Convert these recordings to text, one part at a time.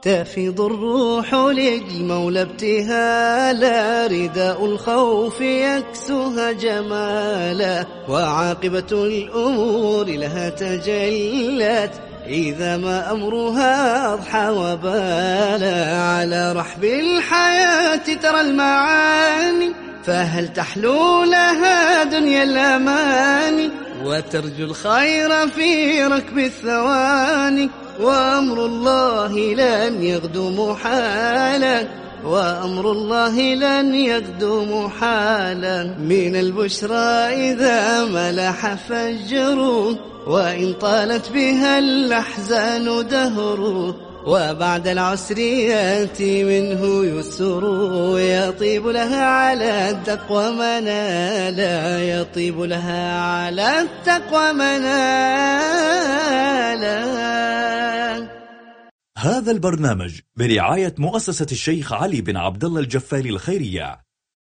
تفيض الروح للمولى ابتهالا، رداء الخوف يكسوها جمالا، وعاقبة الأمور لها تجلت إذا ما أمرها أضحى وبالا. على رحب الحياة ترى المعاني، فهل تحلو لها دنيا الأماني، وترجو الخير في ركب الثواني، وأمر الله لن يغدو محالا، وأمر الله لن يغدو محالا. من البشرى إذا ملح فجر، وإن طالت بها الأحزان دهر، وبعد العسر يأتي منه يسر، يطيب لها على التقوى منالا، يطيب لها على التقوى منالا. هذا البرنامج برعاية مؤسسة الشيخ علي بن عبد الله الجفاري الخيرية.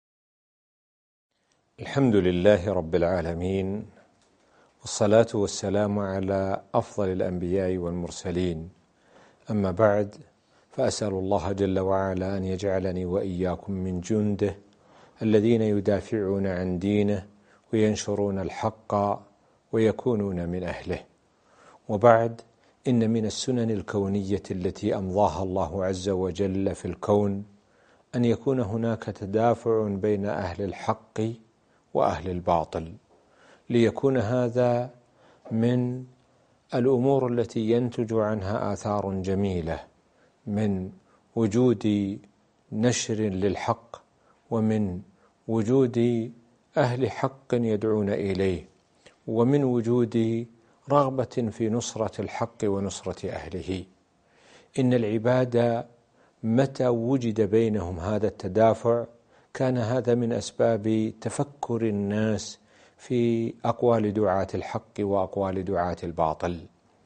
الحمد لله رب العالمين، والصلاة والسلام على أفضل الأنبياء والمرسلين. أما بعد، فأسأل الله جل وعلا أن يجعلني وإياكم من جنده الذين يدافعون عن دينه وينشرون الحق ويكونون من أهله. وبعد، إن من السنن الكونية التي أمضاها الله عز وجل في الكون أن يكون هناك تدافع بين أهل الحق وأهل الباطل، ليكون هذا من الأمور التي ينتج عنها آثار جميلة، من وجود نشر للحق، ومن وجود أهل حق يدعون إليه، ومن وجود رغبة في نصرة الحق ونصرة أهله. إن العباد متى وجد بينهم هذا التدافع كان هذا من أسباب تفكر الناس في أقوال دعاة الحق وأقوال دعاة الباطل.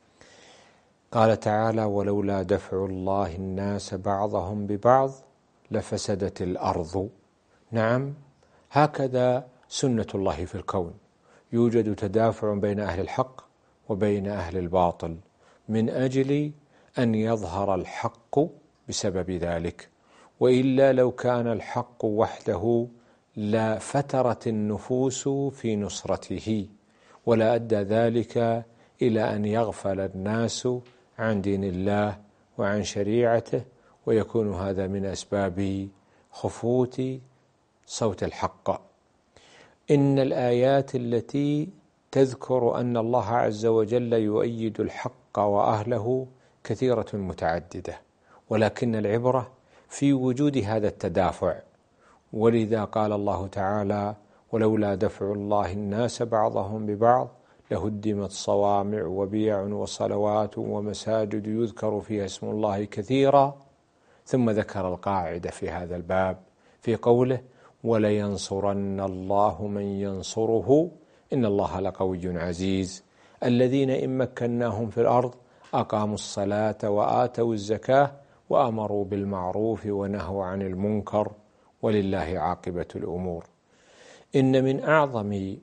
قال تعالى: ولولا دفع الله الناس بعضهم ببعض لفسدت الأرض. نعم، هكذا سنة الله في الكون، يوجد تدافع بين أهل الحق وبين أهل الباطل من أجل أن يظهر الحق بسبب ذلك، وإلا لو كان الحق وحده لفترت النفوس في نصرته، ولا أدى ذلك إلى أن يغفل الناس عن دين الله وعن شريعته، ويكون هذا من أسباب خفوت صوت الحق. إن الآيات التي تذكر أن الله عز وجل يؤيد الحق وأهله كثيرة متعددة، ولكن العبرة في وجود هذا التدافع. ولذا قال الله تعالى: ولولا دفع الله الناس بعضهم ببعض لهدمت صوامع وبيع وصلوات ومساجد يذكر فيها اسم الله كثيرا. ثم ذكر القاعدة في هذا الباب في قوله: ولينصرن الله من ينصره إن الله لقوي عزيز. الذين إن مكناهم في الأرض أقاموا الصلاة وآتوا الزكاة وأمروا بالمعروف ونهوا عن المنكر ولله عاقبة الأمور. إن من أعظم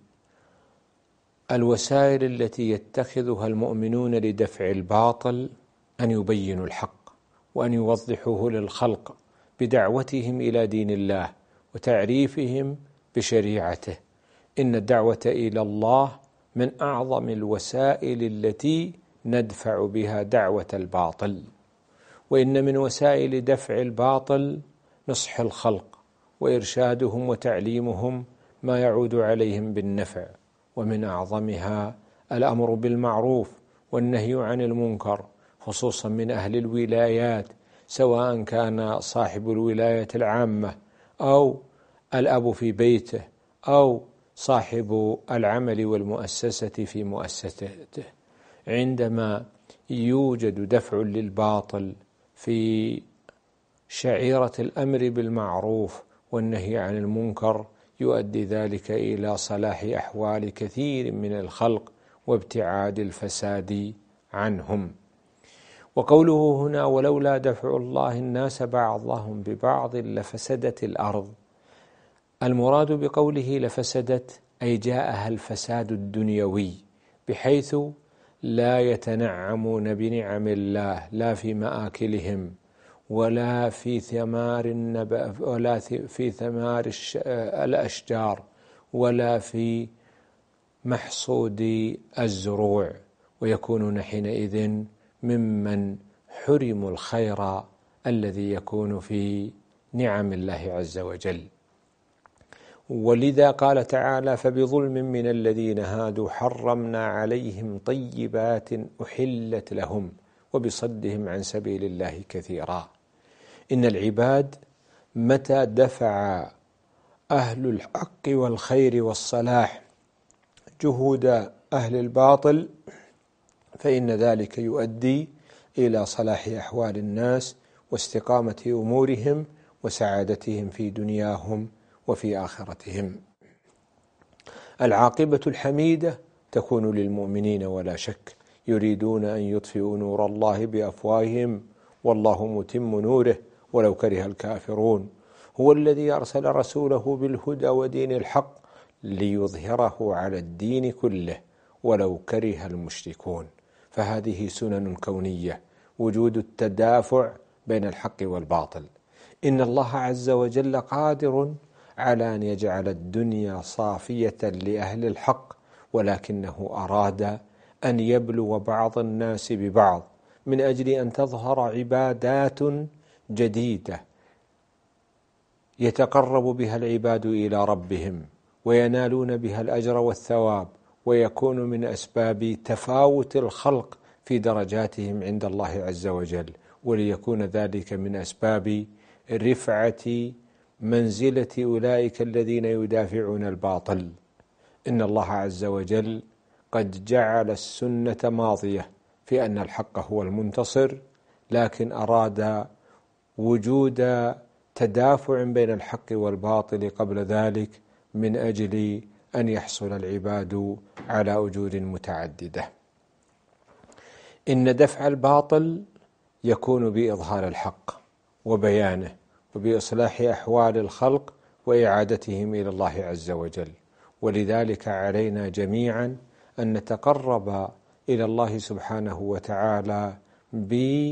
الوسائل التي يتخذها المؤمنون لدفع الباطل أن يبينوا الحق وأن يوضحوه للخلق بدعوتهم إلى دين الله وتعريفهم بشريعته. إن الدعوة إلى الله من أعظم الوسائل التي ندفع بها دعوة الباطل. وإن من وسائل دفع الباطل نصح الخلق وإرشادهم وتعليمهم ما يعود عليهم بالنفع، ومن أعظمها الأمر بالمعروف والنهي عن المنكر، خصوصا من أهل الولايات، سواء كان صاحب الولاية العامة أو الأب في بيته أو صاحب العمل والمؤسسة في مؤسسته. عندما يوجد دفع للباطل في شعيرة الأمر بالمعروف والنهي عن المنكر يؤدي ذلك إلى صلاح أحوال كثير من الخلق وابتعاد الفساد عنهم. وقوله هنا: ولولا دفع الله الناس بعضهم ببعض لفسدت الأرض، المراد بقوله لفسدت أي جاءها الفساد الدنيوي، بحيث لا يتنعمون بنعم الله لا في مآكلهم ولا في ثمار ولا في ثمار الأشجار، ولا في محصود الزروع، ويكونون حينئذ ممن حرموا الخير الذي يكون في نعم الله عز وجل. ولذا قال تعالى: فبظلم من الذين هادوا حرمنا عليهم طيبات أحلت لهم وبصدهم عن سبيل الله كثيرا. إن العباد متى دفع أهل الحق والخير والصلاح جهود أهل الباطل فإن ذلك يؤدي إلى صلاح أحوال الناس واستقامة أمورهم وسعادتهم في دنياهم وفي آخرتهم. العاقبة الحميدة تكون للمؤمنين ولا شك، يريدون أن يطفئوا نور الله بأفواههم والله متم نوره ولو كره الكافرون. هو الذي أرسل رسوله بالهدى ودين الحق ليظهره على الدين كله ولو كره المشركون. فهذه سنن كونية، وجود التدافع بين الحق والباطل. إن الله عز وجل قادر على أن يجعل الدنيا صافية لأهل الحق، ولكنه أراد أن يبلو بعض الناس ببعض من أجل أن تظهر عبادات جديدة يتقرب بها العباد إلى ربهم وينالون بها الأجر والثواب، ويكون من أسباب تفاوت الخلق في درجاتهم عند الله عز وجل، وليكون ذلك من أسباب رفعة منزلة أولئك الذين يدافعون الباطل. إن الله عز وجل قد جعل السنة ماضية في أن الحق هو المنتصر، لكن أراد وجود تدافع بين الحق والباطل قبل ذلك من أجل أن يحصل العباد على أجور متعددة. إن دفع الباطل يكون بإظهار الحق وبيانه وبإصلاح أحوال الخلق وإعادتهم إلى الله عز وجل. ولذلك علينا جميعا أن نتقرب إلى الله سبحانه وتعالى بأن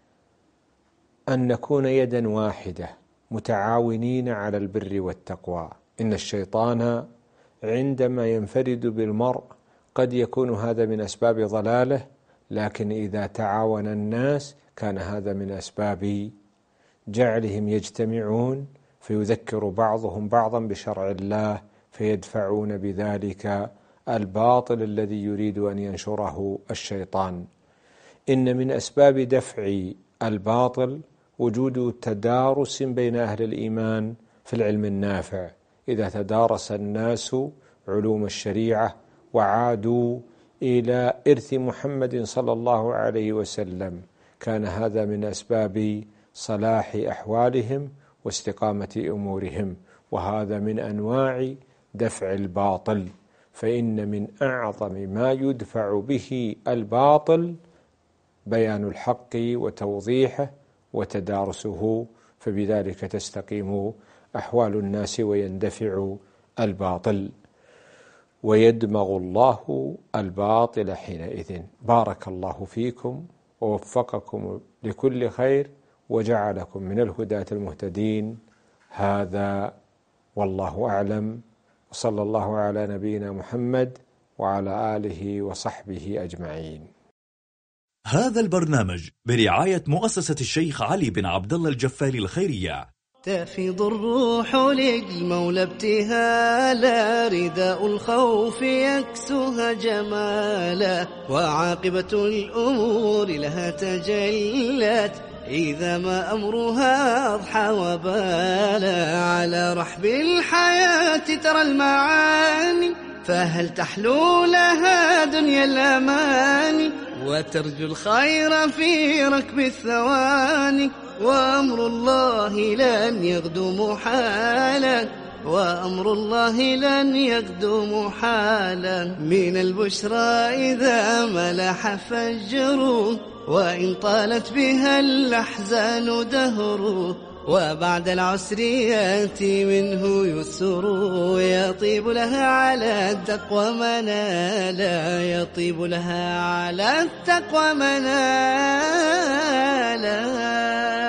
نكون يدا واحدة متعاونين على البر والتقوى. إن الشيطان عندما ينفرد بالمرء قد يكون هذا من أسباب ضلاله، لكن إذا تعاون الناس كان هذا من أسباب جعلهم يجتمعون فيذكر بعضهم بعضا بشرع الله فيدفعون بذلك الباطل الذي يريد أن ينشره الشيطان. إن من أسباب دفع الباطل وجود تدارس بين أهل الإيمان في العلم النافع. إذا تدارس الناس علوم الشريعة وعادوا إلى إرث محمد صلى الله عليه وسلم كان هذا من أسباب صلاح أحوالهم واستقامة أمورهم، وهذا من أنواع دفع الباطل. فإن من أعظم ما يدفع به الباطل بيان الحق وتوضيحه وتدارسه، فبذلك تستقيم أحوال الناس ويندفع الباطل ويدمغ الله الباطل حينئذ. بارك الله فيكم ووفقكم لكل خير وجعلكم من الهداة المهتدين. هذا والله أعلم، وصلى الله على نبينا محمد وعلى آله وصحبه أجمعين. هذا البرنامج برعاية مؤسسة الشيخ علي بن عبد الله الجفالي الخيرية. تفيض الروح للمولى ابتهالا، رداء الخوف يكسوها جمالا، وعاقبة الأمور لها تجلت إذا ما أمرها أضحى وبالا. على رحب الحياة ترى المعاني، فهل تحلو لها دنيا الأماني، وترجو الخير في ركب الثواني. وأمر الله لن يغدو محالا، وأمر الله لن يغدو محالا. من البشرى إذا ملح فجر، وإن طالت بها الأحزان دهر. وبعد العسر يأتي منه يسر، يطيب لها على التقوى منالا، يطيب لها على التقوى منالا.